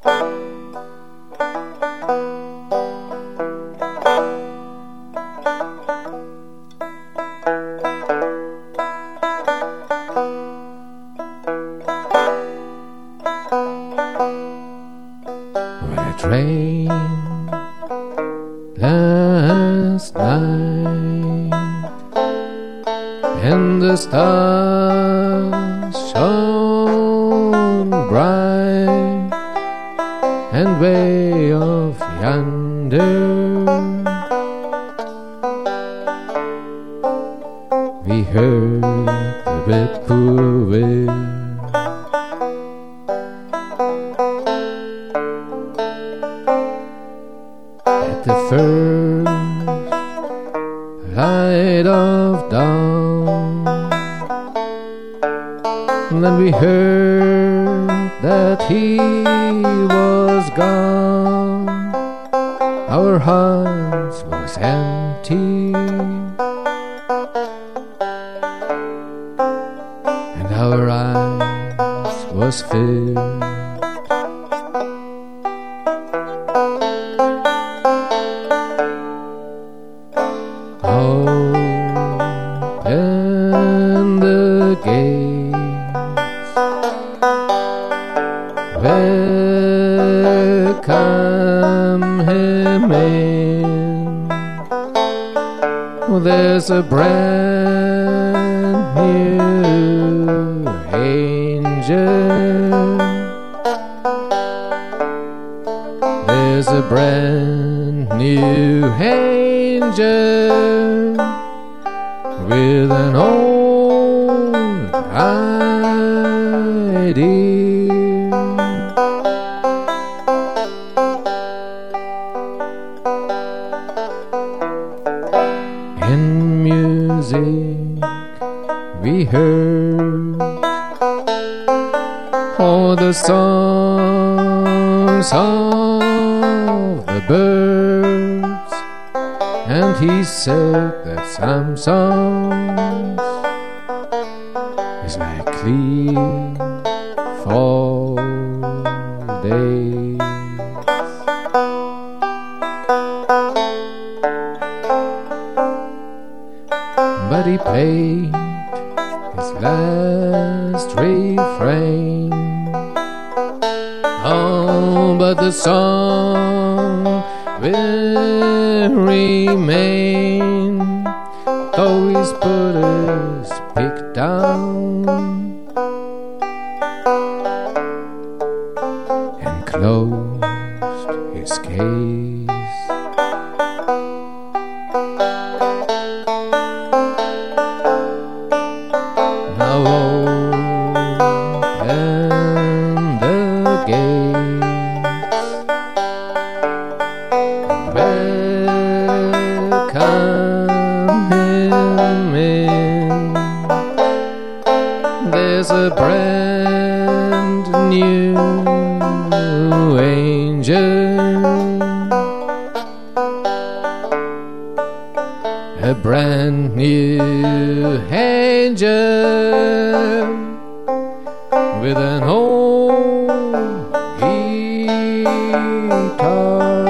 When I trained last night and the stars shone bright, and way off yonder we heard the whippoorwill. At the first light of dawn, then we heard that he was gone. Our hearts was empty, and our eyes was filled. Open the gates, welcome him in. There's a brand new angel. There's a brand new angel with an old idea. In music we heard all the songs of the birds, and he said that some songs is like clear fall days. But he played his last refrain. Oh, but the song will remain, though he's put his pick down and closed his case. Now open the gates, welcome him in. There's a brand new angel, a brand new angel with an old guitar.